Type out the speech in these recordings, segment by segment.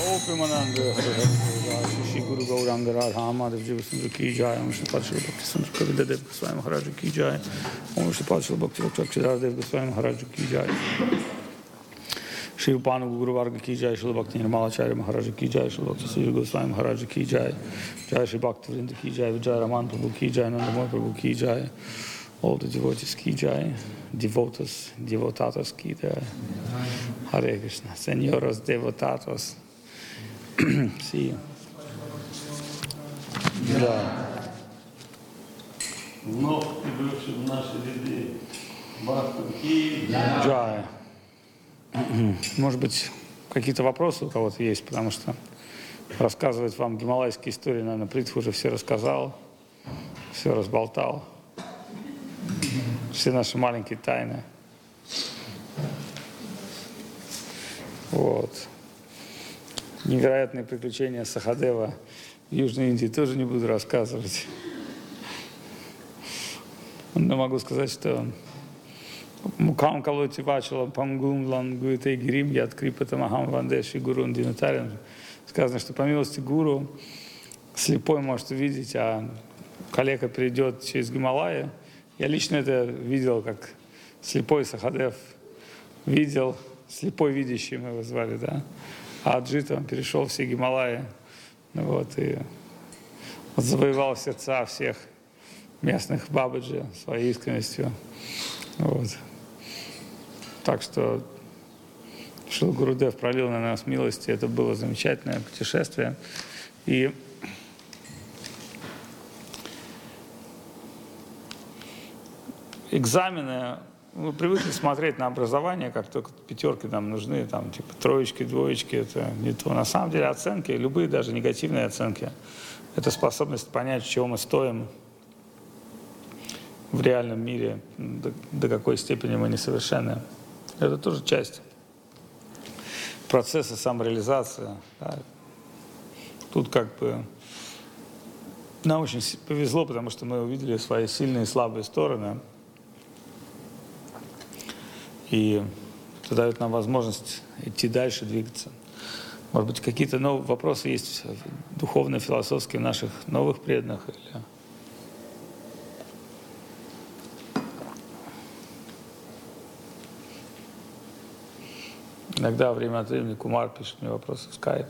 Premanand Shri Guru Gauranga Radha Madhav Jiva Sundar ki jai, Om Shri Padshri Bhakti Sundar Kavinda Dev Goswami Maharaj ki jai, Om Shri Padshri Bhakti Chakshidhar Dev Goswami Maharaj ki jai, Shri Upanu Guru Varga ki jai, Shri Bhakti Nirmalacharya Maharaj ki jai, Shri Bhakti Sri Goswami Maharaj ki jai, Jai Shri Bhakti Vrinda ki jai, Vijay Raman Prabhu ki jai, Nandamoy Prabhu ki jai, all the devotees ki jai, devotas, devotatas ki jai, Hare Krishna, Señoros devotatos. See you. Да. Вновь прибывший в наши ряды Бхакти Джая. Может быть, какие-то вопросы у кого-то есть, потому что рассказывать вам гималайские истории, наверное, Притху уже все рассказал, все разболтал. Все наши маленькие тайны. Вот. Невероятные приключения Сахадева в Южной Индии тоже не буду рассказывать. Но могу сказать, что Мукам Калоти Вачала Пангум Лангуите Гирим Яд Крипата Махам Вандеши Гурун Динатарин. Сказано, что по милости Гуру слепой может увидеть, а калека перейдет через Гималаи. Я лично это видел, как слепой Сахадев видел, слепой видящий мы его звали, да. А Аджита, он перешел все Гималаи, вот, и завоевал сердца всех местных бабаджи своей искренностью. Вот. Так что Шрила Гурудев пролил на нас милости, это было замечательное путешествие. И экзамены, мы привыкли смотреть на образование, как только пятерки нам нужны, там, типа троечки, двоечки, это не то. На самом деле оценки, любые даже негативные оценки, это способность понять, чего мы стоим в реальном мире, до какой степени мы несовершенны. Это тоже часть процесса самореализации. Да. Тут как бы нам очень повезло, потому что мы увидели свои сильные и слабые стороны. И это дает нам возможность идти дальше, двигаться. Может быть, какие-то новые вопросы есть духовно-философские наших новых преданных? Или... Иногда время от времени Кумар пишет мне вопросы в скайп.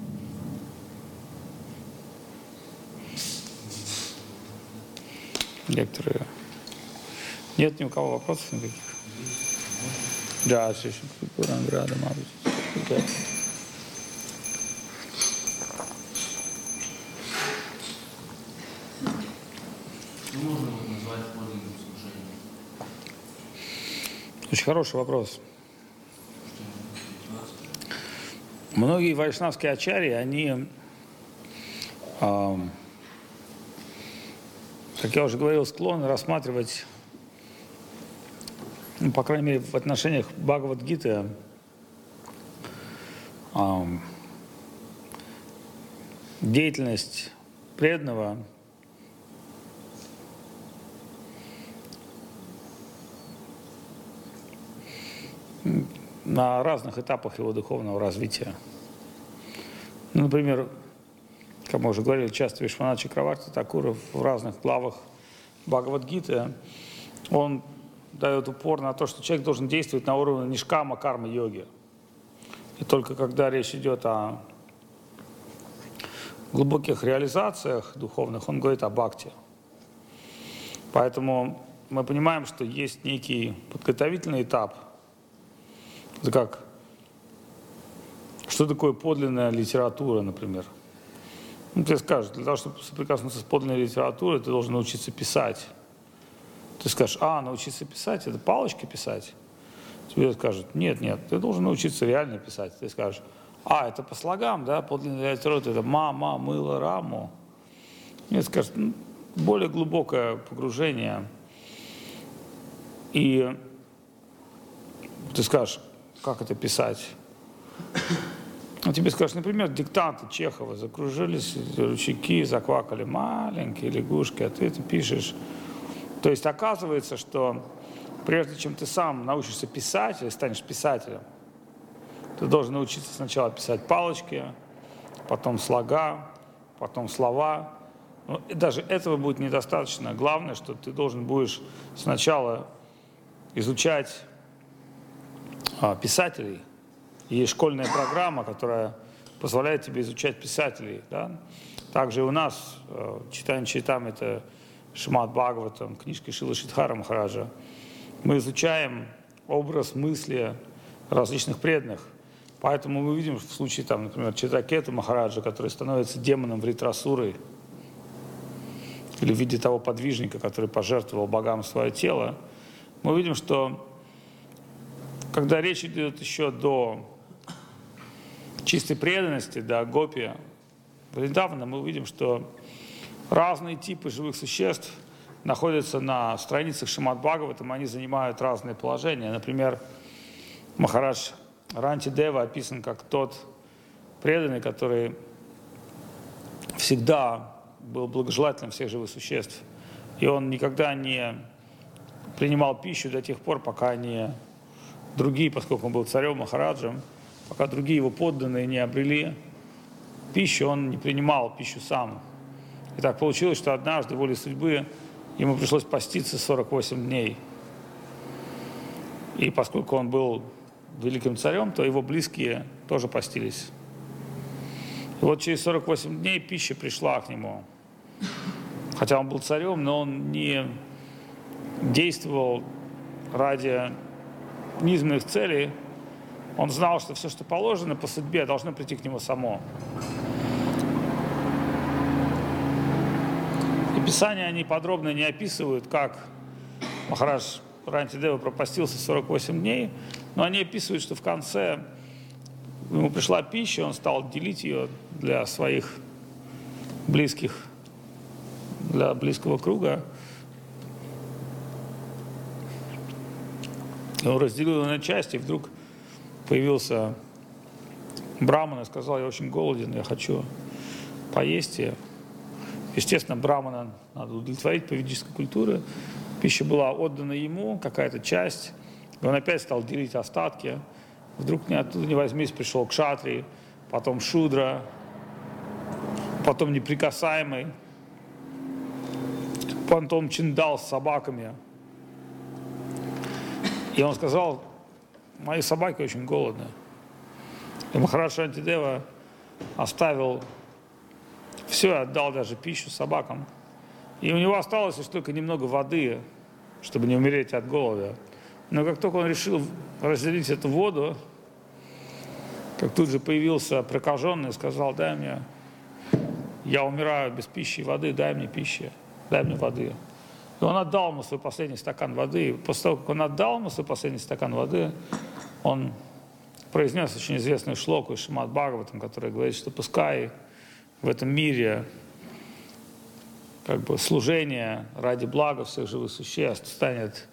Некоторые... Нет ни у кого вопросов никаких? Да, все еще Куранграда, мабуть. Можно назвать подлинным служением? Очень хороший вопрос. Многие вайшнавские ачарьи, они, как я уже говорил, склонны рассматривать, ну, по крайней мере, в отношениях Бхагавад-гиты, деятельность преданного на разных этапах его духовного развития. Ну, например, как мы уже говорили, часто Вишванат Чакраварти Такур в разных главах Бхагавад-гиты, он дает упор на то, что человек должен действовать на уровне нишкама кармы йоги. И только когда речь идет о глубоких реализациях духовных, он говорит о бхакти. Поэтому мы понимаем, что есть некий подготовительный этап. Это как, что такое подлинная литература, например. Ну, тебе скажут, для того, чтобы соприкоснуться с подлинной литературой, ты должен научиться писать. Ты скажешь, научиться писать, это палочки писать. Тебе скажут, нет, ты должен научиться реально писать. Ты скажешь, это по слогам, да, подлинная литература, это мыло, раму. Нет, скажут, более глубокое погружение. И ты скажешь, как это писать? Тебе скажут, например, диктанты Чехова. Закружились ручейки, заквакали маленькие лягушки, а ты это пишешь. То есть оказывается, что прежде чем ты сам научишься писать или станешь писателем, ты должен научиться сначала писать палочки, потом слога, потом слова. Но даже этого будет недостаточно. Главное, что ты должен будешь сначала изучать писателей. Есть школьная программа, которая позволяет тебе изучать писателей. Да? Также и у нас читаем это Шримад Бхагаватам, книжки Шрилы Шридхара Махараджа. Мы изучаем образ мысли различных преданных. Поэтому мы видим в случае, например, Читракету Махараджа, который становится демоном Вритрасуры, или в виде того подвижника, который пожертвовал богам свое тело, мы видим, что когда речь идет еще до чистой преданности, до гопи Вриндавана, мы увидим, что разные типы живых существ находятся на страницах Шримад Бхагаватам, они занимают разные положения. Например, Махарадж Рантидева описан как тот преданный, который всегда был благожелательным всех живых существ. И он никогда не принимал пищу до тех пор, пока другие, поскольку он был царем Махараджем, пока другие его подданные не обрели пищу, он не принимал пищу сам. И так получилось, что однажды, волей судьбы, ему пришлось поститься 48 дней. И поскольку он был великим царем, то его близкие тоже постились. И вот через 48 дней пища пришла к нему. Хотя он был царем, но он не действовал ради низменных целей. Он знал, что все, что положено по судьбе, должно прийти к нему само. И Писания, они подробно не описывают, как Махарадж Рантидева пропастился 48 дней, но они описывают, что в конце ему пришла пища, он стал делить ее для своих близких, для близкого круга. И он разделил ее на части, и вдруг появился браман и сказал: я очень голоден, я хочу поесть. И, естественно, брамана надо удовлетворить по ведической культуре. Пища была отдана ему, какая-то часть, и он опять стал делить остатки. Вдруг оттуда не возьмись пришел кшатрий, потом шудра, потом неприкасаемый, потом чиндал с собаками. И он сказал: мои собаки очень голодны. И Махарадж Рантидева оставил все, отдал даже пищу собакам. И у него осталось лишь только немного воды, чтобы не умереть от голода. Но как только он решил разделить эту воду, как тут же появился прокаженный и сказал: дай мне, я умираю без пищи и воды, дай мне пищи, дай мне воды. И он отдал ему свой последний стакан воды. И после того, как он отдал ему свой последний стакан воды, он произнес очень известную шлоку из Шримад Бхагаватам, которая говорит, что пускай в этом мире служение ради блага всех живых существ станет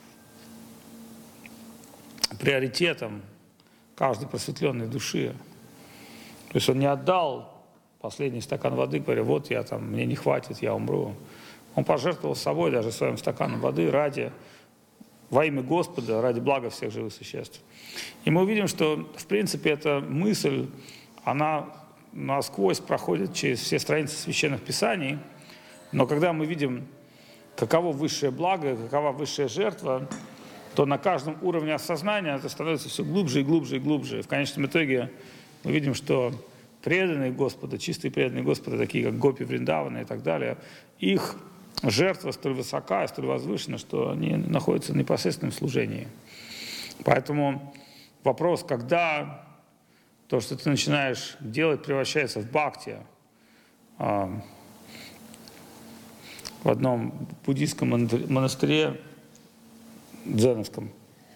приоритетом каждой просветленной души. То есть он не отдал последний стакан воды, говоря: вот я мне не хватит, я умру. Он пожертвовал собой, даже своим стаканом воды, во имя Господа, ради блага всех живых существ. И мы увидим, что, в принципе, эта мысль, она насквозь проходит через все страницы священных писаний, но когда мы видим, каково высшее благо, какова высшая жертва, то на каждом уровне осознания это становится все глубже и глубже и глубже. И в конечном итоге мы видим, что преданные Господа, чистые преданные Господа, такие как Гопи Вриндавана и так далее, их жертва столь высока и столь возвышена, что они находятся в непосредственном служении. Поэтому вопрос, когда то, что ты начинаешь делать, превращается в бхакти. В одном буддийском монастыре дзеновском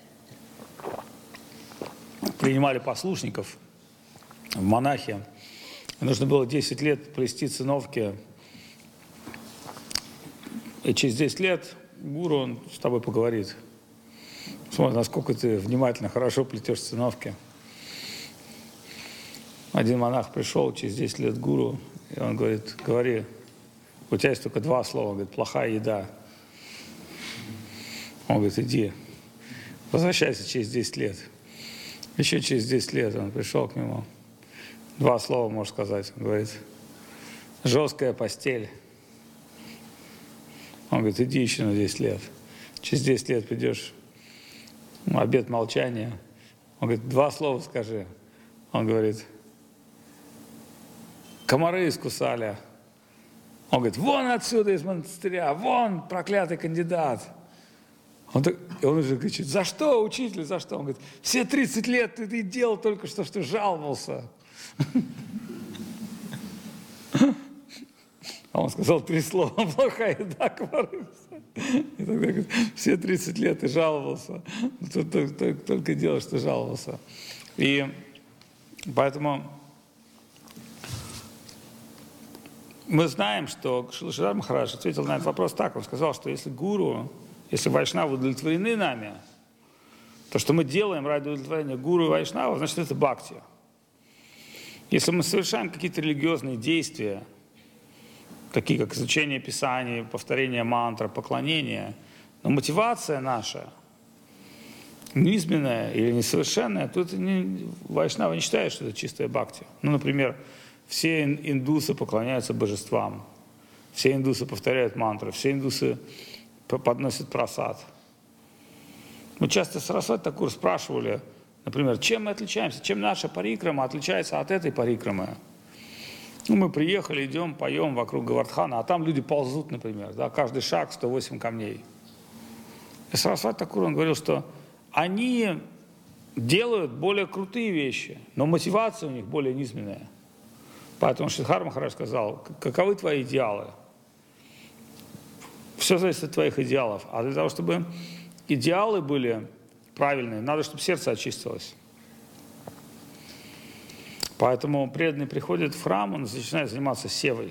принимали послушников в монахи. Нужно было 10 лет плести циновки. И через 10 лет гуру, он с тобой поговорит. Смотри, насколько ты внимательно, хорошо плетешь циновки. Один монах пришел через 10 лет к гуру, и он говорит: говори, у тебя есть только 2 слова, говорит: плохая еда. Он говорит: иди, возвращайся через 10 лет. Еще через 10 лет он пришел к нему. 2 слова может сказать. Он говорит, жесткая постель. Он говорит, иди еще на 10 лет. Через 10 лет придешь, обет молчания. Он говорит, 2 слова скажи. Он говорит, комары искусали. Он говорит, вон отсюда из монастыря, вон проклятый кандидат. И он уже кричит, за что, учитель, за что? Он говорит, все 30 лет ты делал только что жаловался. А он сказал 3 слова, плохая еда, комары. И тогда говорит, все 30 лет ты жаловался, только делал, что жаловался. И поэтому мы знаем, что Шрила Шридар Махарадж ответил на этот вопрос так. Он сказал, что если гуру, если вайшнавы удовлетворены нами, то, что мы делаем ради удовлетворения гуру и вайшнава, значит, это бхакти. Если мы совершаем какие-то религиозные действия, такие как изучение Писаний, повторение мантр, поклонение, но мотивация наша низменная или несовершенная, то это вайшнава не считает, что это чистая бхакти. Ну, например, все индусы поклоняются божествам, все индусы повторяют мантры, все индусы подносят прасад. Мы часто с Сарасвати Такур спрашивали, например, чем мы отличаемся, чем наша парикрама отличается от этой парикрамы. Ну, мы приехали, идем, поем вокруг Говардхана, а там люди ползут, например, да, каждый шаг 108 камней. И Сарасвати Такур, он говорил, что они делают более крутые вещи, но мотивация у них более низменная. Поэтому Шридхар Махарадж сказал, каковы твои идеалы? Все зависит от твоих идеалов. А для того, чтобы идеалы были правильные, надо, чтобы сердце очистилось. Поэтому преданный приходит в храм, он начинает заниматься севой.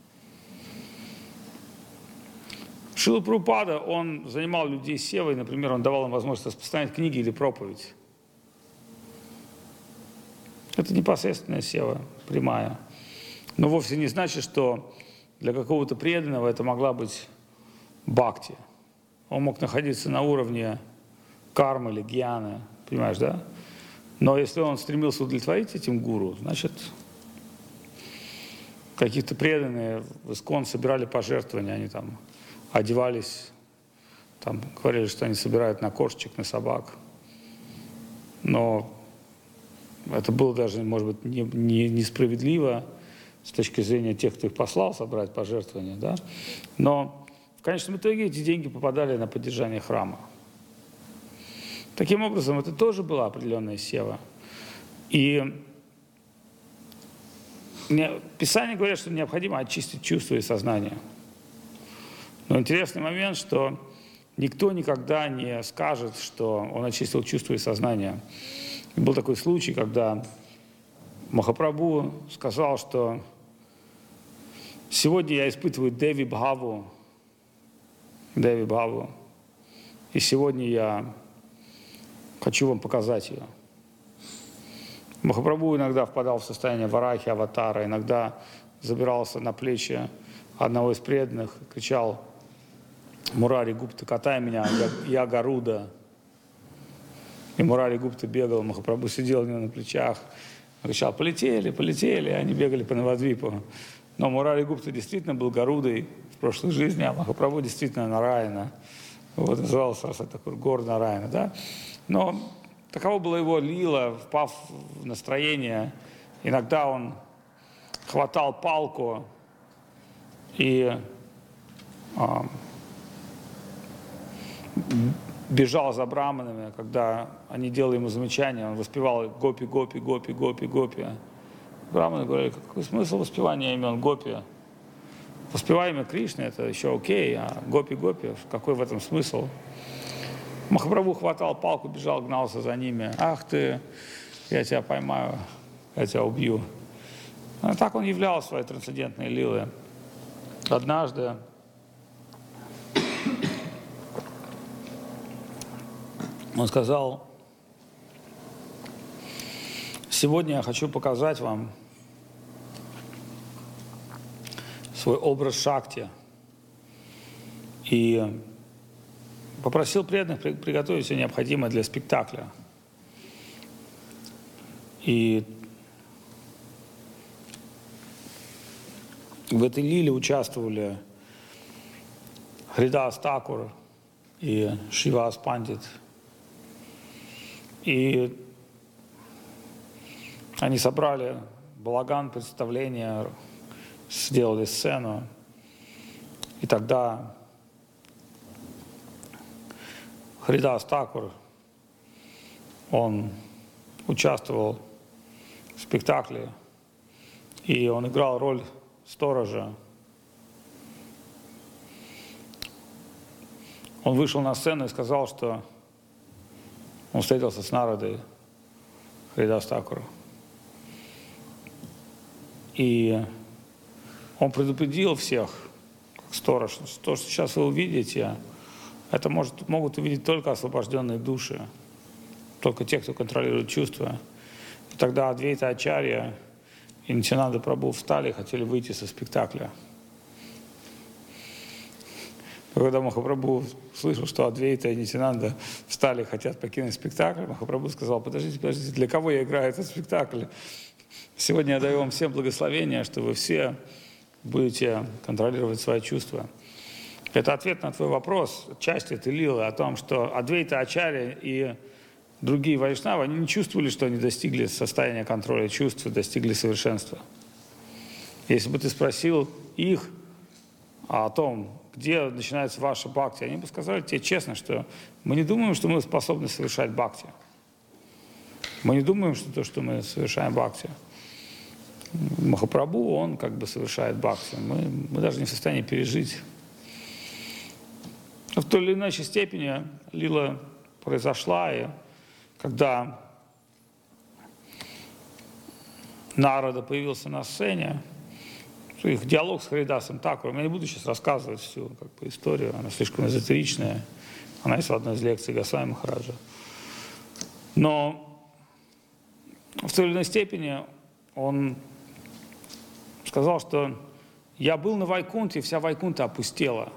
Шрила Прабхупада, он занимал людей севой, например, он давал им возможность распространять книги или проповедь. Это непосредственная сева, прямая. Но вовсе не значит, что для какого-то преданного это могла быть бхакти. Он мог находиться на уровне кармы или гьяны, понимаешь, да? Но если он стремился удовлетворить этим гуру, значит, какие-то преданные в Искон собирали пожертвования, они там одевались, там говорили, что они собирают на кошечек, на собак. Но это было даже, может быть, несправедливо с точки зрения тех, кто их послал собрать пожертвования, да? Но в конечном итоге эти деньги попадали на поддержание храма. Таким образом, это тоже была определенная сева. И Писание говорит, что необходимо очистить чувства и сознание. Но интересный момент, что никто никогда не скажет, что он очистил чувства и сознание. И был такой случай, когда Махапрабху сказал, что сегодня я испытываю Деви Бхаву, и сегодня я хочу вам показать ее. Махапрабху иногда впадал в состояние варахи, аватара, иногда забирался на плечи одного из преданных, кричал: «Мурари Гупта, катай меня, я Гаруда». И Мурари Гупта бегал, Махапрабху сидел у него на плечах, кричал: «Полетели, полетели», они бегали по Навадвипу. Но Мурари Гупта действительно был Гарудой в прошлой жизни, а Махапрабху действительно Нараяна. Вот назывался Сарасвати Такур Гор Нараяна, да? Но таково было его лила, впав в настроение. Иногда он хватал палку и бежал за браманами, когда они делали ему замечания, он воспевал «Гопи, гопи, гопи, гопи, гопи». Браманы говорили: какой смысл воспевания имен Гопи? Воспевай имя Кришны, это еще окей, а Гопи, гопи, какой в этом смысл? Махапрабху хватал палку, бежал, гнался за ними. «Ах ты, я тебя поймаю, я тебя убью». А так он являл свои трансцендентные лилы. Однажды он сказал: «Сегодня я хочу показать вам свой образ Шакти». И попросил преданных приготовить все необходимое для спектакля. И В этой лиле участвовали Хридас Такур и Шривас Пандит. И они собрали балаган, представление, сделали сцену. И тогда Хридас Такур, он участвовал в спектакле, и он играл роль сторожа. Он вышел на сцену и сказал, что он встретился с Нарадой, Хридас Такур. И он предупредил всех, как сторож, что то, что сейчас вы увидите, это могут увидеть только освобожденные души, только те, кто контролирует чувства. И тогда Адвайта Ачарья и Нитьянанда Прабху встали и хотели выйти со спектакля. Но когда Махапрабху слышал, что Адвайта и Нитьянанда встали и хотят покинуть спектакль, Махапрабху сказал: подождите, для кого я играю этот спектакль? Сегодня я даю вам всем благословение, что вы все будете контролировать свои чувства. Это ответ на твой вопрос, часть этой лилы, о том, что Адвайта Ачарья и другие вайшнавы, они не чувствовали, что они достигли состояния контроля чувств, достигли совершенства. Если бы ты спросил их о том, где начинается ваша бхакти, они бы сказали тебе честно, что мы не думаем, что мы способны совершать бхакти. Мы не думаем, что то, что мы совершаем бхакти. Махапрабху, он как бы совершает бхакти. Мы даже не в состоянии пережить. В той или иной степени лила произошла, и когда Нарада появился на сцене, их диалог с Харидасом Такуром, я не буду сейчас рассказывать всю историю, она слишком эзотеричная, она есть в одной из лекций Госвами Махараджа. Но в той или иной степени он сказал, что я был на Вайкунте, и вся Вайкунта опустела.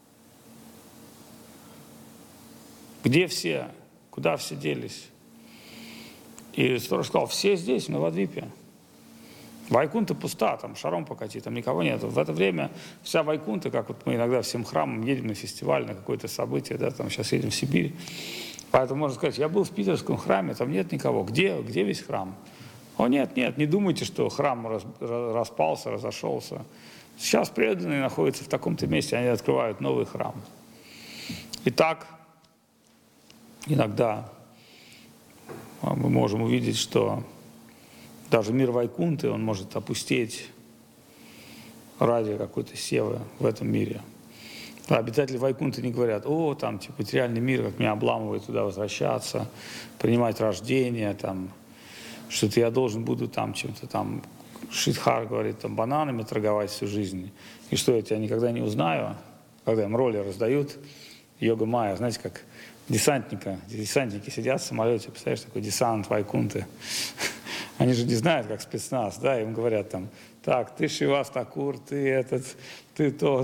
Где все? Куда все делись? И сторож сказал: все здесь, в Навадвипе. Вайкунта пуста, там шаром покати, там никого нет. В это время вся Вайкунта, как вот мы иногда всем храмам едем на фестиваль, на какое-то событие, да, там сейчас едем в Сибирь. Поэтому можно сказать: я был в питерском храме, там нет никого. Где весь храм? О, нет, не думайте, что храм распался, разошелся. Сейчас преданные находятся в таком-то месте, они открывают новый храм. Итак, иногда мы можем увидеть, что даже мир Вайкунты, он может опустеть ради какой-то севы в этом мире. А обитатели Вайкунты не говорят: о, там, типа, материальный мир, как меня обламывает туда возвращаться, принимать рождение, там, что-то я должен буду там чем-то там, Шидхар говорит, там, бананами торговать всю жизнь. И что, я тебя никогда не узнаю, когда им роли раздают, йога майя, знаете, как десантники сидят в самолете, представляешь, такой десант Вайкунты. Они же не знают, как спецназ, да, им говорят там: так, ты Шривас Такур, ты этот, ты тот.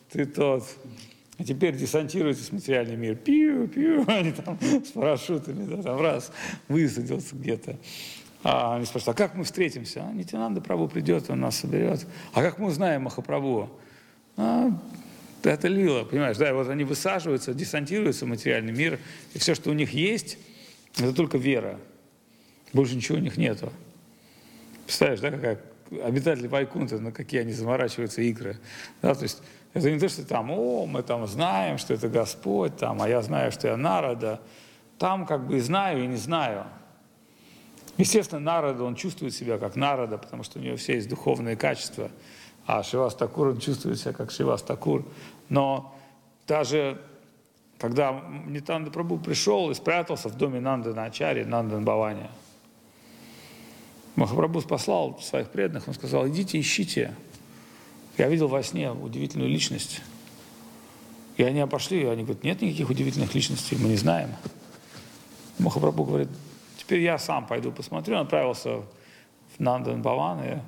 А теперь десантируйтесь в материальный мир. Пиу, они там с парашютами, да, там раз, высадился где-то. А они спрашивают: а как мы встретимся? Нитьянанда Прабху придет, он нас соберет. А как мы узнаем Махапрабху? Это лила, понимаешь, да, и вот они высаживаются, десантируются в материальный мир, и все, что у них есть, это только вера. Больше ничего у них нету. Представляешь, да, какая обитатели Вайкунты, на какие они заморачиваются игры. Да, то есть это не то, что там: о, мы там знаем, что это Господь, там, а я знаю, что я Нарада. Там как бы и знаю, и не знаю. Естественно, Нарада, он чувствует себя как Нарада, потому что у него все есть духовные качества. А Шривас Такур, он чувствует себя как Шривас Такур. Но даже когда Нитьянанда Прабху пришел и спрятался в доме Нандана Ачарьи, Нандан Бхавани, Махапрабху послал своих преданных, он сказал: идите, ищите. Я видел во сне удивительную личность. И они пошли, и они говорят: нет никаких удивительных личностей, мы не знаем. Махапрабху говорит: теперь я сам пойду посмотрю. Он отправился в Нандан Бхавани,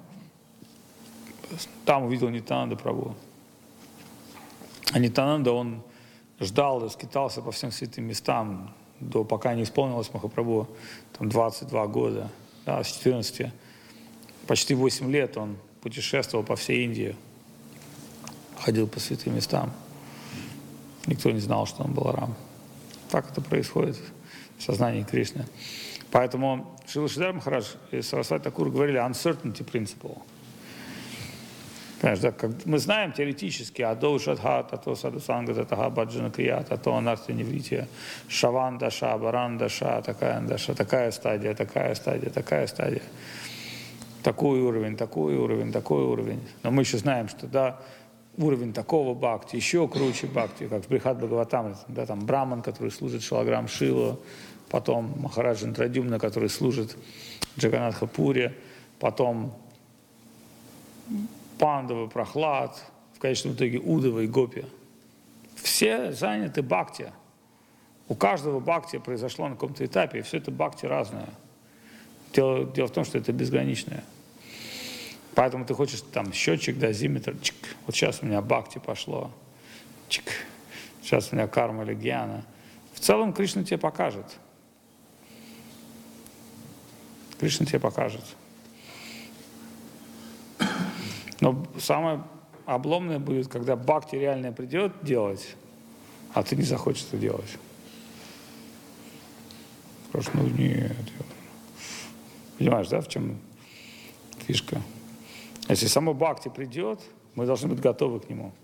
там увидел Нитьянанда Прабху. А Нитьянанда, он ждал и скитался по всем святым местам, пока не исполнилось Махапрабху там 22 года. Да, с 14, почти 8 лет он путешествовал по всей Индии. ходил по святым местам. Никто не знал, что он Баларам. Так это происходит в сознании Кришны. Поэтому Шрила Шридар Махарадж и Сарасвати Такур говорили uncertainty principle. Понимаешь, да, как мы знаем теоретически адо шадха, тато садусанга, татаха баджана крия, тато анарта неврития, шаван даша, баран даша, такая стадия, такая стадия, такая стадия. Такой уровень, такой уровень, такой уровень. Но мы еще знаем, что да, уровень такого бхакти, еще круче бхакти, как в Брихат Бхагаватам, да, там Браман, который служит Шалаграм Шила, потом Махараджа Интрадюмна, который служит Джаганатха Пури, потом Пандава, Прохлад, в конечном итоге Удава и Гопи. Все заняты бхакти. У каждого бхакти произошло на каком-то этапе, и все это бхакти разное. Дело в том, что это безграничное. Поэтому ты хочешь там счетчик, дозиметр, чик, вот сейчас у меня бхакти пошло, чик, сейчас у меня карма или гьяна. В целом Кришна тебе покажет. Кришна тебе покажет. Но самое обломное будет, когда бхакти реально придет делать, а ты не захочешь это делать. Скажешь, ну нет. Понимаешь, да, в чем фишка? Если само бхакти придет, мы должны быть готовы к нему.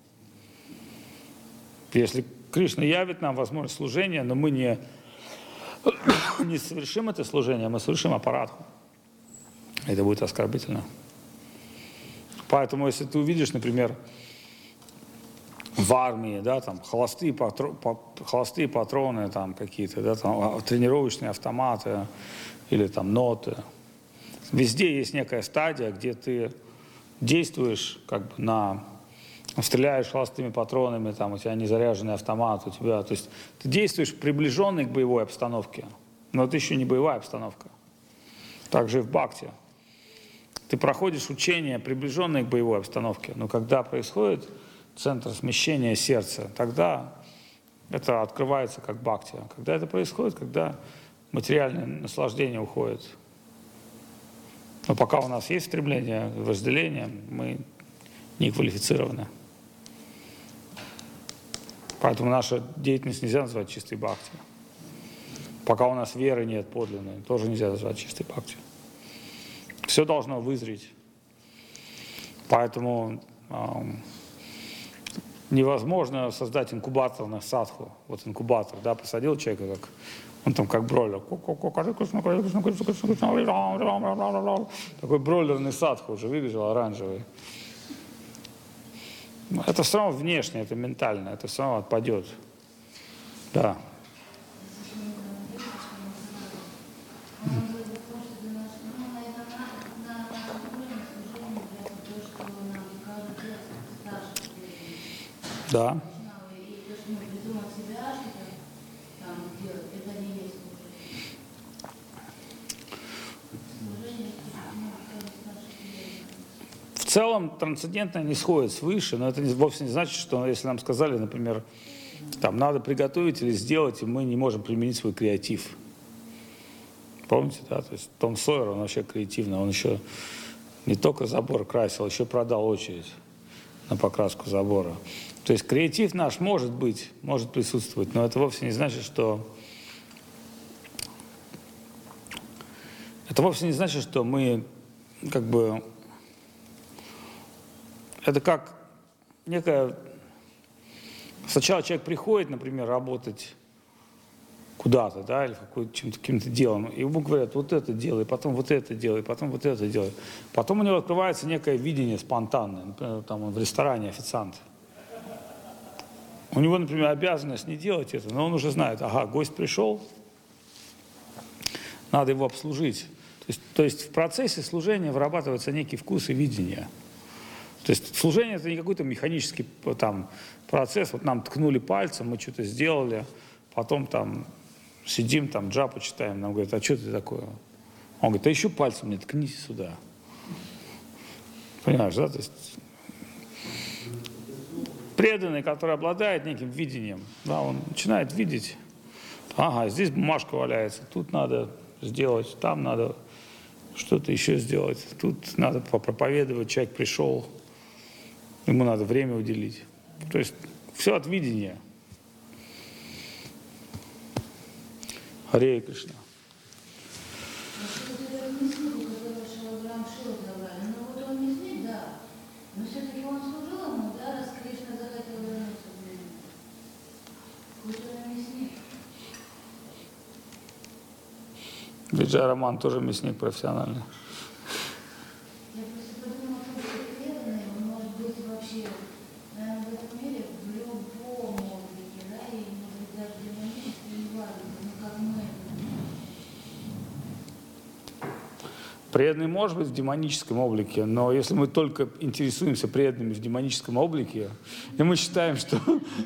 Если Кришна явит нам возможность служения, но мы не совершим это служение, мы совершим аппаратху. Это будет оскорбительно. Поэтому, если ты увидишь, например, в армии, да, там, холостые патроны там, какие-то, да, там, тренировочные автоматы или там ноты, везде есть некая стадия, где ты действуешь как бы стреляешь холостыми патронами, там, у тебя незаряженный автомат, у тебя, то есть ты действуешь приближенный к боевой обстановке, но это еще не боевая обстановка. Также и в бхакти. Ты проходишь учение, приближенное к боевой обстановке, но когда происходит центр смещения сердца, тогда это открывается как бхакти. Когда это происходит, когда материальное наслаждение уходит. Но пока у нас есть стремление к вожделению, мы не квалифицированы. Поэтому наша деятельность нельзя назвать чистой бхакти. Пока у нас веры нет подлинной, тоже нельзя назвать чистой бхакти. Все должно вызреть. Поэтому невозможно создать инкубатор на садху. Вот инкубатор, да, посадил человека, как он там как бройлер. Такой бройлерный садху уже выбежал, оранжевый. Это все равно внешне, это ментально, это все равно отпадет. Да. Да. В целом трансцендентное не сходит свыше, но это вовсе не значит, что если нам сказали, например, там надо приготовить или сделать, и мы не можем применить свой креатив. Помните, да? То есть Том Сойер, он вообще креативный, он еще не только забор красил, еще продал очередь на покраску забора. То есть креатив наш может быть, может присутствовать, но это вовсе не значит, что мы как бы это как некая... Сначала человек приходит, например, работать куда-то, да, или каким-то делом, и ему говорят, вот это делай, потом вот это делай, потом вот это делай. Потом у него открывается некое видение спонтанное, например, там он в ресторане официант. У него, например, обязанность не делать это, но он уже знает, ага, гость пришел, надо его обслужить. То есть в процессе служения вырабатывается некий вкус и видение. То есть служение – это не какой-то механический там, процесс. Вот нам ткнули пальцем, мы что-то сделали, потом там сидим, там джапу читаем, нам говорят, а что это такое? Он говорит, а еще пальцем мне ткните сюда. Понимаешь, да? То есть преданный, который обладает неким видением, да, он начинает видеть, ага, здесь бумажка валяется, тут надо сделать, там надо что-то еще сделать, тут надо попроповедовать, человек пришел. Ему надо время уделить. То есть все от видения. Харе Кришна. Но все-таки он служил ему, да, раз Кришна захотел вернуться в жизнь. Какой-то мясник. Виджай Роман тоже мясник профессиональный. Я просто подумала о том, что преданный, он может быть вообще, наверное, в этом мире в любом облике, да, и может быть даже демонически неважно, ну как мы. Преданный может быть в демоническом облике, но если мы только интересуемся преданными в демоническом облике, и мы считаем, что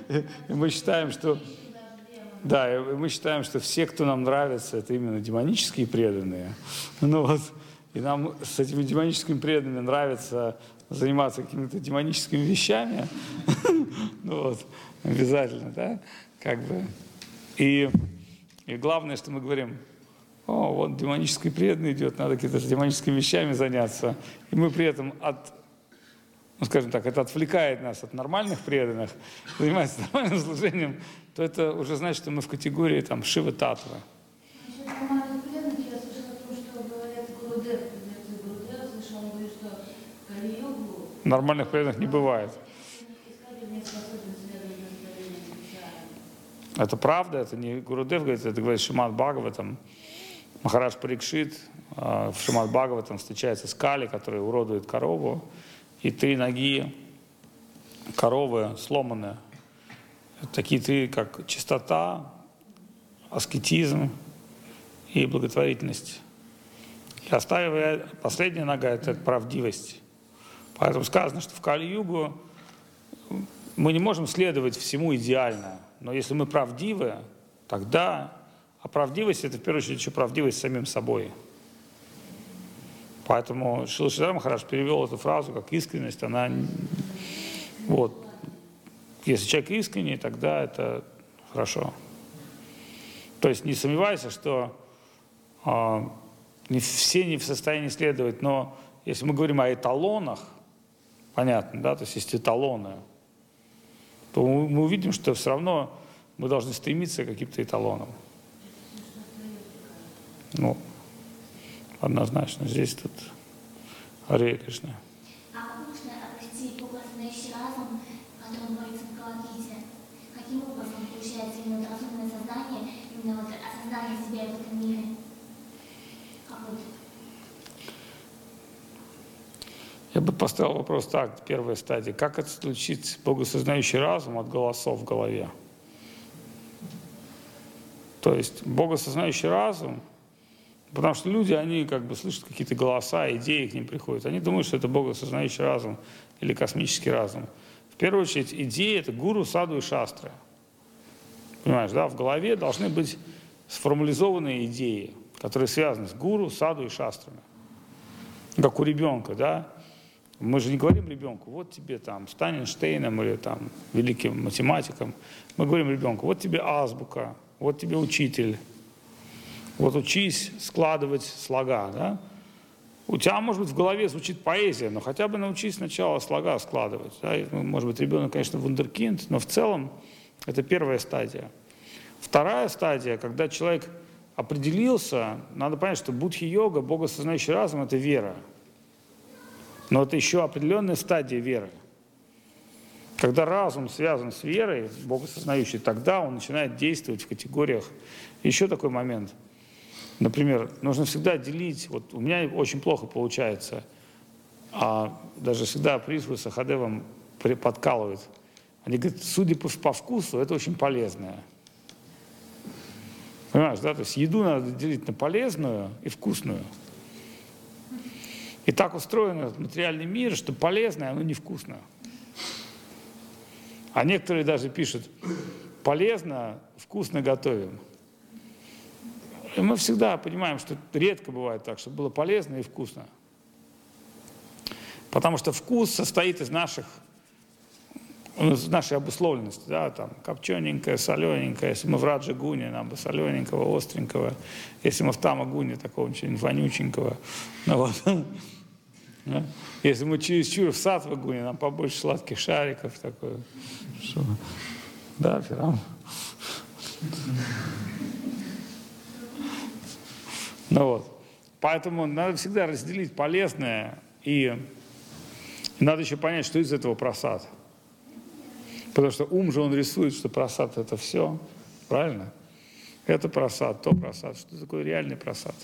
да, и мы считаем, что все, кто нам нравится, это именно демонические преданные. Ну вот, и нам с этими демоническими преданными нравится заниматься какими-то демоническими вещами. Ну вот, обязательно, да, как бы. И главное, что мы говорим: о, вот демонический преданный идет, надо какими-то демоническими вещами заняться. И мы при этом ну, скажем так, это отвлекает нас от нормальных преданных, занимается нормальным служением, то это уже значит, что мы в категории там Шива Татва. Насчет нормальных преданных я слышала о том, что говорят Гурудев, Гурудев слышал, он говорит, что Кали-югу Нормальных преданных не бывает. искатель не способен следовать наставлениям специально. Это правда, это не Гурудев говорит, это говорит Шримад Бхагаватам. Махарадж Парикшит в Шримад Бхагаватам встречается с Кали, который уродует корову, и 3 ноги коровы сломаны. Такие 3, как чистота, аскетизм и благотворительность. И оставив последняя нога – это правдивость. Поэтому сказано, что в Кали-югу мы не можем следовать всему идеально, но если мы правдивы, тогда… А правдивость – это в первую очередь еще правдивость с самим собой. Поэтому Шрила Шридхар Махарадж перевел эту фразу как искренность, она… Вот. Если человек искренний, тогда это хорошо. То есть не сомневайся, что все не в состоянии следовать, но если мы говорим о эталонах, понятно, да, то есть есть эталоны, то мы увидим, что все равно мы должны стремиться к каким-то эталонам. Ну, однозначно, здесь тут Харе Кришна. А как можно обрести богосознающий разум, о котором говорится в Бхагавад-гите? Каким образом получается именно вот разумное сознание, именно вот осознание себя в этом мире? Как вот? Я бы поставил вопрос так, первая стадия. Как отключить богосознающий разум от голосов в голове? То есть богосознающий разум, потому что люди, они как бы слышат какие-то голоса, идеи к ним приходят. Они думают, что это богосознающий разум или космический разум. В первую очередь, идеи – это гуру, саду и шастры. Понимаешь, да? В голове должны быть сформализованные идеи, которые связаны с гуру, саду и шастрами. Как у ребенка, да? Мы же не говорим ребенку: вот тебе там стань Эйнштейном или там великим математиком. Мы говорим ребенку: вот тебе азбука, вот тебе учитель. Вот учись складывать слога, да? У тебя, может быть, в голове звучит поэзия, но хотя бы научись сначала слога складывать. Да? И, может быть, ребенок, конечно, вундеркинд, но в целом это первая стадия. Вторая стадия, когда человек определился, надо понять, что будхи-йога, богосознающий разум – это вера. Но это еще определенная стадия веры. Когда разум связан с верой, богосознающий, тогда он начинает действовать в категориях. Еще такой момент. Например, нужно всегда делить, вот у меня очень плохо получается, даже всегда Присву Сахадевам подкалывают. Они говорят: судя по вкусу, это очень полезное. Понимаешь, да? То есть еду надо делить на полезную и вкусную. И так устроен этот материальный мир, что полезное, оно невкусное. А некоторые даже пишут: полезно, вкусно готовим. И мы всегда понимаем, что редко бывает так, чтобы было полезно и вкусно. Потому что вкус состоит из нашей обусловленности, да, там, копчененькое, солененькое. Если мы в раджа-гуне, нам бы солененького, остренького. Если мы в тама-гуне, такого чего-нибудь вонюченького. Ну, вот. Да? Если мы чересчур в сад выгоним, нам побольше сладких шариков. Такое. Что? Да, Фирам. Ну вот. Поэтому надо всегда разделить полезное и надо еще понять, что из этого просад. Потому что ум же он рисует, что просад это все. Правильно? Это просад, то просад. Что такое реальный просад?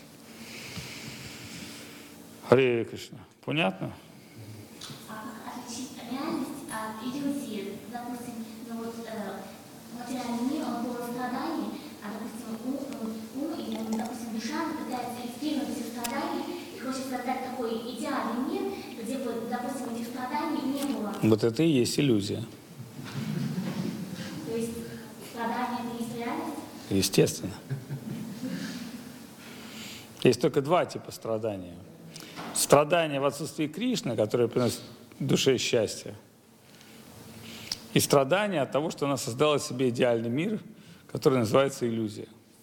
Харе Кришна. Понятно? А как отличить реальность от иллюзии? Допустим, материальный мир, он полон страданий, а, допустим, ум или, допустим, душа пытается избежать этих страданий и хочет создать такой идеальный мир, где бы, допустим, этих страданий не было. Вот это и есть иллюзия. То есть страдания — это есть реальность? Естественно. Есть только два типа страдания. Страдания в отсутствии Кришны, которые приносят душе счастье, и страдания от того, что она создала себе идеальный мир, который называется иллюзия.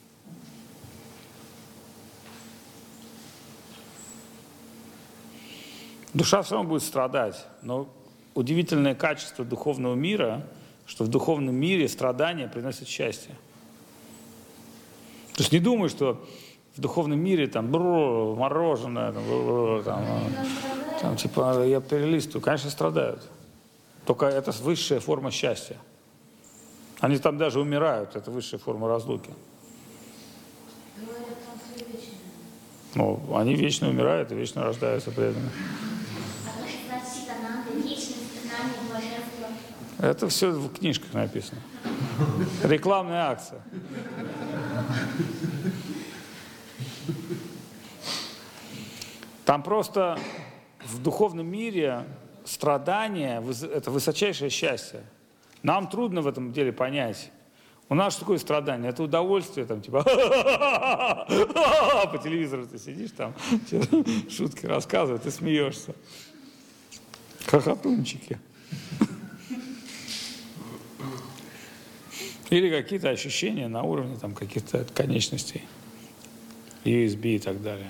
Душа все равно будет страдать, но удивительное качество духовного мира, что в духовном мире страдания приносят счастье. То есть не думай, что в духовном мире там мороженое, там типа я перелистываю. Конечно, страдают. Только это высшая форма счастья. Они там даже умирают, это высшая форма разлуки. Ну, они вечно умирают и вечно рождаются при этом. Это все в книжках написано. Рекламная акция. Там просто в духовном мире страдание – это высочайшее счастье. Нам трудно в этом деле понять. У нас что такое страдание? Это удовольствие, там, типа, по телевизору ты сидишь, там, шутки рассказывают, ты смеешься. Хохотунчики. Или какие-то ощущения на уровне там, каких-то конечностей, USB и так далее.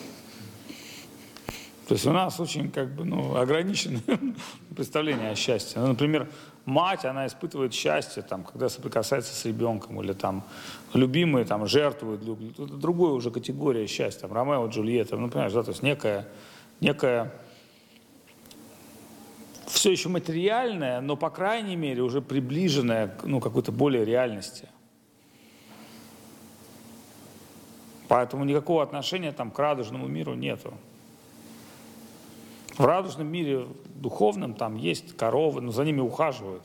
То есть у нас очень ограниченное представление о счастье. Ну, например, мать, она испытывает счастье, там, когда соприкасается с ребенком, или там, любимые там, жертвуют. Это другая уже категория счастья. Там, Ромео, Джульетта, ну, понимаешь, да, то есть некая все еще материальное, но, по крайней мере, уже приближенное к какой-то более реальности. Поэтому никакого отношения там, к радужному миру нету. В радужном мире духовном там есть коровы, но за ними ухаживают.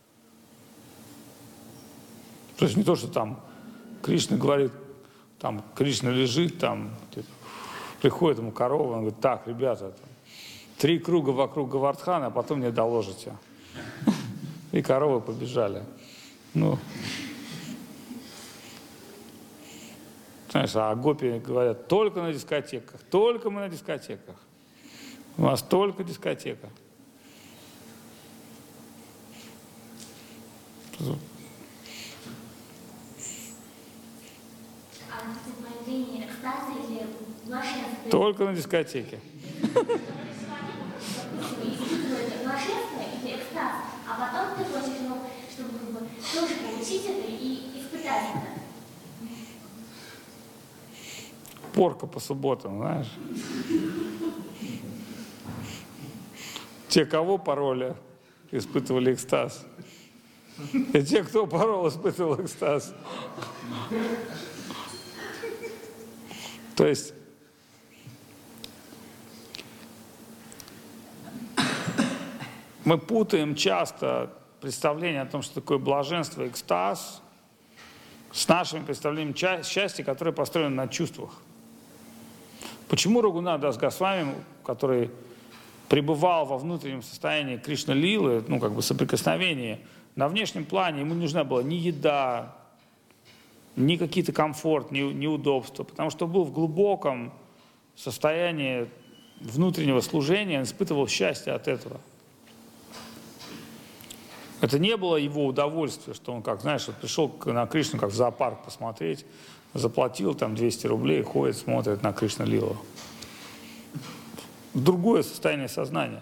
То есть не то, что там Кришна говорит, там Кришна лежит, там приходит ему корова, он говорит: так, ребята, 3 круга вокруг Говардхана, а потом мне доложите. И коровы побежали. Ну, знаешь, а гопи говорят: только на дискотеках, только мы на дискотеках. У нас только дискотека. Появление экстаза или блаженства? Только на дискотеке. Испытывает блаженство или экстаз, а потом ты хочешь, чтобы тоже получить это и испытать это. Порка по субботам, знаешь. Те, кого пороли, испытывали экстаз. И те, кто порол, испытывал экстаз. То есть мы путаем часто представление о том, что такое блаженство и экстаз, с нашим представлением счастья, которое построено на чувствах. Почему Рагунат Дас Госвами, который пребывал во внутреннем состоянии Кришна-лилы, соприкосновения, на внешнем плане ему не нужна была ни еда, ни какие-то комфорт, ни удобства, потому что был в глубоком состоянии внутреннего служения, он испытывал счастье от этого. Это не было его удовольствие, что он, пришел на Кришну, как в зоопарк посмотреть, заплатил там 200 рублей, ходит, смотрит на Кришна-лилу. другое состояние сознания.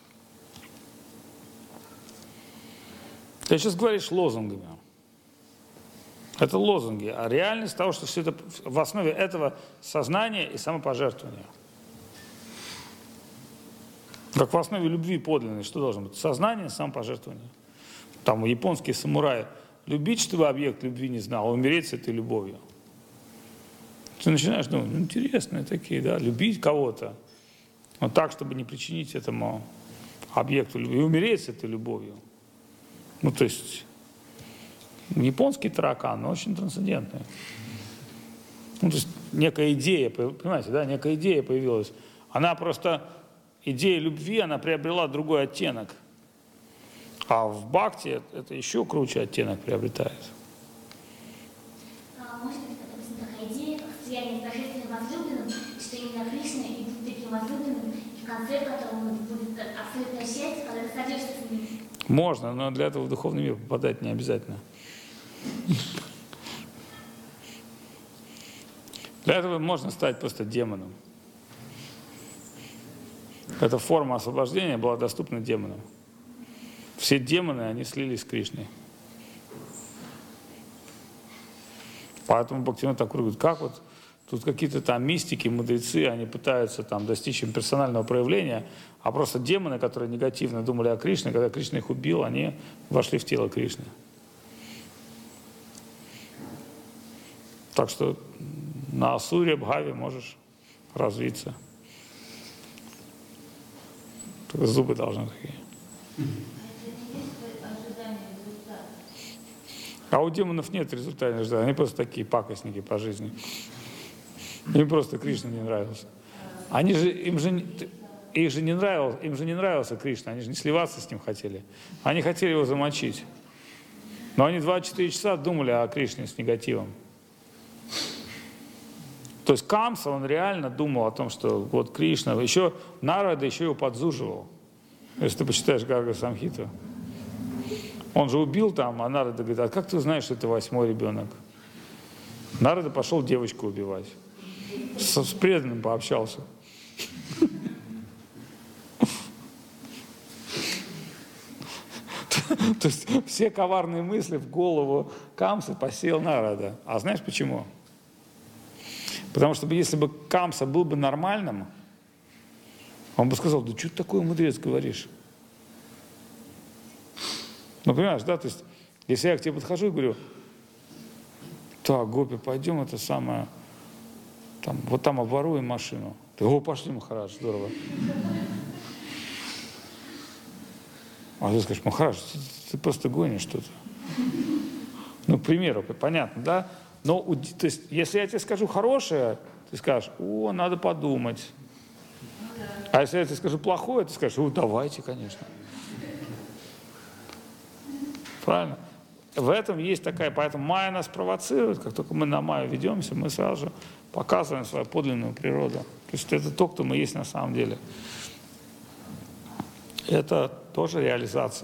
Ты сейчас говоришь лозунгами. Это лозунги, а реальность того, что все это в основе этого сознания и самопожертвования. Как в основе любви подлинной, что должно быть? Сознание и самопожертвование. Там японские самураи. Любить, чтобы объект любви не знал, а умереть с этой любовью. Ты начинаешь думать, ну, интересные такие, да, любить кого-то, но так, чтобы не причинить этому объекту любви, и умереть с этой любовью. Ну, то есть, японский таракан, но очень трансцендентный. Ну, то есть, некая идея, понимаете, да, некая идея появилась. Она просто, идея любви, она приобрела другой оттенок. А в бхакти это еще круче оттенок приобретает. Может быть, допустим, такая идея, как слияние с божественным возлюбленным, что именно Кришна и будет таким возлюбленным, в конце которого будет абсолютное счастье, когда ты садишься с ним. Можно, но для этого в духовный мир попадать не обязательно. Для этого можно стать просто демоном. Эта форма освобождения была доступна демонам. Все демоны, они слились с Кришной. Поэтому Бхактивинода Тхакур говорит, как вот тут какие-то там мистики, мудрецы, они пытаются там достичь им персонального проявления, а просто демоны, которые негативно думали о Кришне, когда Кришна их убил, они вошли в тело Кришны. Так что на Асуре, Бхаве можешь развиться. Только зубы должны такие. А у демонов нет результата ожидания, они просто такие пакостники по жизни. Им просто Кришна не нравился. Им же не нравился Кришна, они же не сливаться с ним хотели. Они хотели его замочить. Но они 24 часа думали о Кришне с негативом. То есть Камса, он реально думал о том, что вот Кришна, еще Нарада еще его подзуживал. Если ты почитаешь Гарга Самхиту. Он же убил там, а Нарада говорит, а как ты знаешь, что это 8-й ребенок? Нарада пошел девочку убивать. С преданным пообщался. То есть все коварные мысли в голову Камсы посеял Нарада. А знаешь почему? Потому что если бы Камса был бы нормальным, он бы сказал, да что ты такое, мудрец, говоришь? Ну, понимаешь, да, то есть, если я к тебе подхожу и говорю, так, Гопи, пойдем, это самое, там, вот там обворуем машину. Ты, о, пошли, Махарадж, здорово. А ты скажешь, Махарадж, ты просто гонишь что-то. Ну, к примеру, понятно, да? Но, то есть, если я тебе скажу хорошее, ты скажешь, о, надо подумать. А если я тебе скажу плохое, ты скажешь, о, давайте, конечно. Правильно? В этом есть такая, поэтому майя нас провоцирует, как только мы на майю ведемся, мы сразу же показываем свою подлинную природу. То есть это то, кто мы есть на самом деле. Это тоже реализация.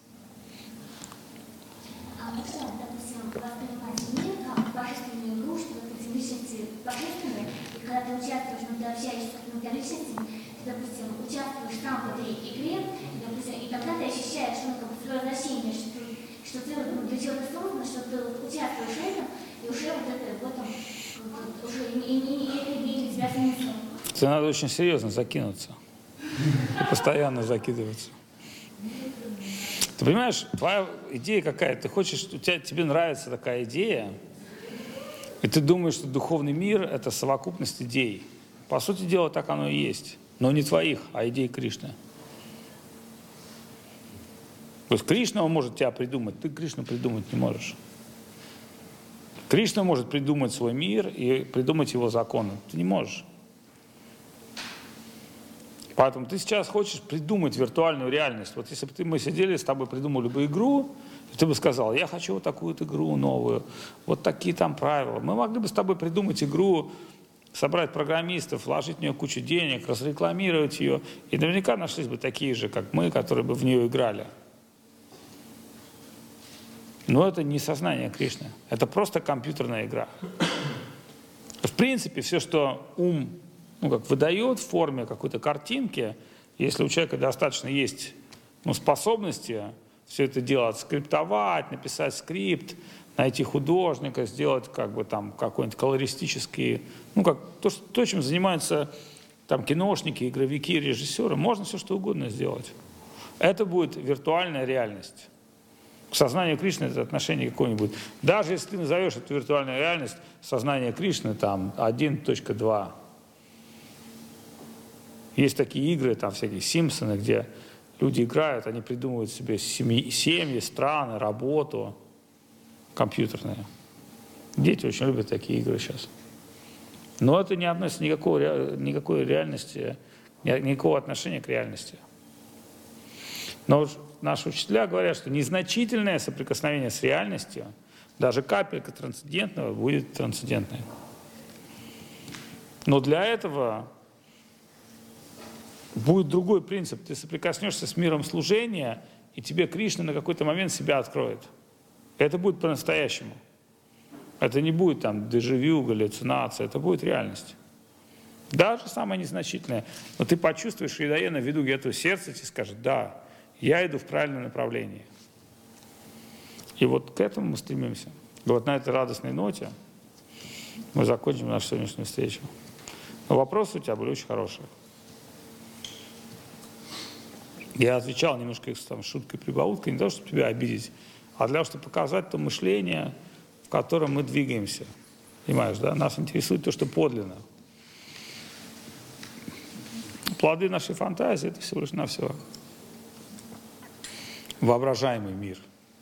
А вот что, допустим, воспринимать мир как божественную игру, что, допустим, личности божественные, и когда ты участвуешь, ну, ты общаешься с какими-то личностями, ты, допустим, участвуешь сам в этой игре, и тогда ты ощущаешь, ну, как бы свое значение, что ты вот, для чего-то создан, что ты вот участвуешь в этом, и уже вот это в этом уже это имеет у тебя смысл. Тебе надо очень серьезно закинуться. И постоянно закидываться. Ты понимаешь, твоя идея какая? Ты хочешь, тебе нравится такая идея, и ты думаешь, что духовный мир — это совокупность идей. По сути дела, так оно и есть. Но не твоих, а идей Кришны. То есть Кришна может тебя придумать, ты Кришну придумать не можешь. Кришна может придумать свой мир и придумать его законы. Ты не можешь. Поэтому ты сейчас хочешь придумать виртуальную реальность. Вот если бы мы сидели с тобой, придумали бы игру, ты бы сказал, я хочу вот такую вот игру новую, вот такие там правила. Мы могли бы с тобой придумать игру, собрать программистов, вложить в нее кучу денег, разрекламировать ее, и наверняка нашлись бы такие же, как мы, которые бы в нее играли. Но это не сознание Кришны, это просто компьютерная игра. В принципе, все, что ум ну, как выдает в форме какой-то картинки. Если у человека достаточно есть способности все это делать, скриптовать, написать скрипт, найти художника, сделать как бы там какой-нибудь колористический, ну, как то, чем занимаются там киношники, игровики, режиссеры, можно все что угодно сделать. Это будет виртуальная реальность. К сознанию Кришны это отношение какое-нибудь. Даже если ты назовешь эту виртуальную реальность сознание Кришны там 1.2. Есть такие игры, там всякие Симпсоны, где люди играют, они придумывают себе семьи, страны, работу компьютерные. Дети очень любят такие игры сейчас. Но это не относится никакой реальности, никакого отношения к реальности. Но наши учителя говорят, что незначительное соприкосновение с реальностью, даже капелька трансцендентного, будет трансцендентной. Но для этого будет другой принцип. Ты соприкоснешься с миром служения, и тебе Кришна на какой-то момент себя откроет. Это будет по-настоящему. Это не будет там дежавю, галлюцинация, это будет реальность. Даже самое незначительное. Но ты почувствуешь, что я веду где-то сердце, тебе скажет, да, я иду в правильном направлении. И вот к этому мы стремимся. И вот на этой радостной ноте мы закончим нашу сегодняшнюю встречу. Но вопросы у тебя были очень хорошие. Я отвечал немножко там, шуткой-прибауткой, не то, чтобы тебя обидеть, а для того, чтобы показать то мышление, в котором мы двигаемся. Понимаешь, да? Нас интересует то, что подлинно. Плоды нашей фантазии – это всего лишь навсего воображаемый мир.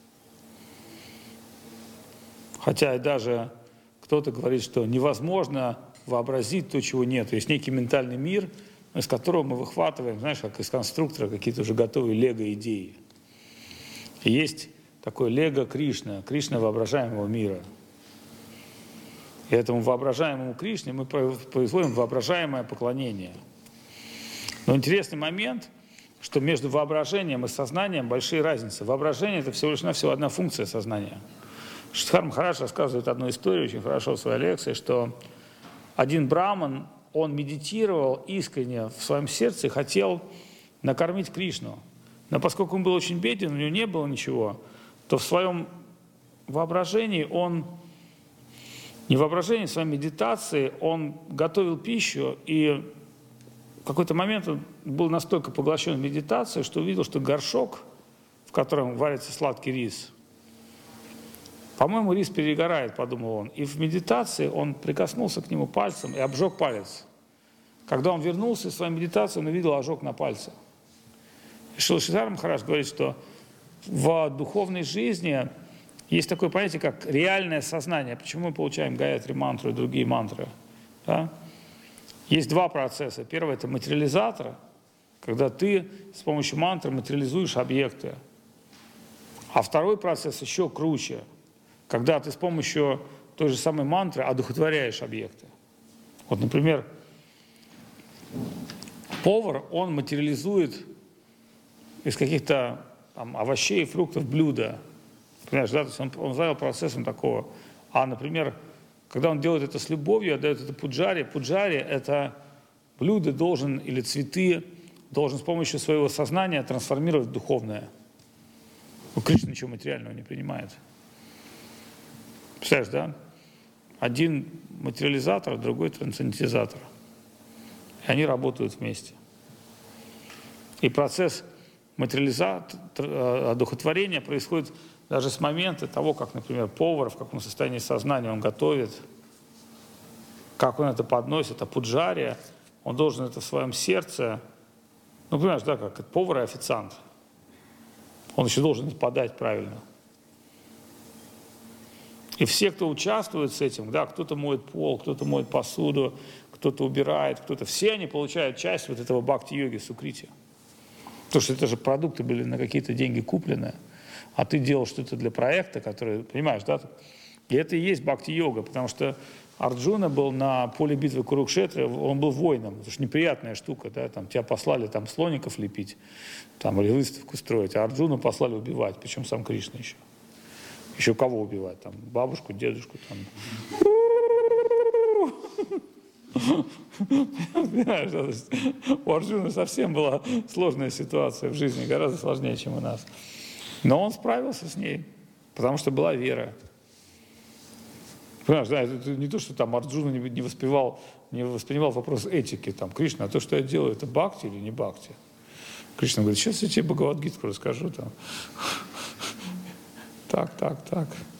Хотя и даже кто-то говорит, что невозможно вообразить то, чего нет. Есть некий ментальный мир, из которого мы выхватываем, знаешь, как из конструктора какие-то уже готовые лего-идеи. И есть такое лего Кришна, Кришна воображаемого мира. И этому воображаемому Кришне мы производим воображаемое поклонение. Но интересный момент, что между воображением и сознанием большие разницы. Воображение – это всего лишь навсего одна функция сознания. Штхар Махарадж рассказывает одну историю очень хорошо в своей лекции, что один браман, он медитировал искренне в своем сердце и хотел накормить Кришну. Но поскольку он был очень беден, у него не было ничего, то в своем воображении не в воображении, в своей медитации он готовил пищу, и в какой-то момент он был настолько поглощен в медитацию, что увидел, что горшок, в котором варится сладкий рис, по-моему, рис перегорает, подумал он. И в медитации он прикоснулся к нему пальцем и обжег палец. Когда он вернулся из своей медитации, он увидел ожог на пальце. И Шилашидхар Махарадж говорит, что в духовной жизни есть такое понятие, как реальное сознание. Почему мы получаем Гаятри мантру и другие мантры? Да? Есть два процесса. Первый – это материализатор, когда ты с помощью мантры материализуешь объекты. А второй процесс еще круче, когда ты с помощью той же самой мантры одухотворяешь объекты. Вот, например, повар, он материализует из каких-то там овощей и фруктов блюда. Понимаешь, да? То есть он завел процессом такого. А, например, когда он делает это с любовью, отдает это пуджари. Пуджари – это блюдо должен, или цветы, должен с помощью своего сознания трансформировать в духовное. Но Кришна ничего материального не принимает. Представляешь, да? Один материализатор, другой трансцендентизатор. И они работают вместе. И процесс одухотворения происходит даже с момента того, как, например, повар, в каком состоянии сознания он готовит, как он это подносит, а пуджария, он должен это в своем сердце, ну, понимаешь, да, как повар и официант. Он еще должен это подать правильно. И все, кто участвует с этим, да, кто-то моет пол, кто-то моет посуду, кто-то убирает, кто-то, все они получают часть вот этого бхакти-йоги сукрити. Потому что это же продукты были на какие-то деньги куплены, а ты делал что-то для проекта, который, понимаешь, да? И это и есть бхакти-йога, потому что Арджуна был на поле битвы Курукшетры, он был воином, это же неприятная штука, да, там тебя послали там слоников лепить, там, или выставку строить, а Арджуну послали убивать, причем сам Кришна еще. Еще кого убивать? Там, бабушку, дедушку. Там. Понимаешь, то есть у Арджуны совсем была сложная ситуация в жизни, гораздо сложнее, чем у нас. Но он справился с ней, потому что была вера. Понимаешь, да, это не то, что там Арджуна не воспринимал вопрос этики, там, Кришна, а то, что я делаю, это бхакти или не бхакти. Кришна говорит, сейчас я тебе Бхагавад-гиту расскажу. Там. Так.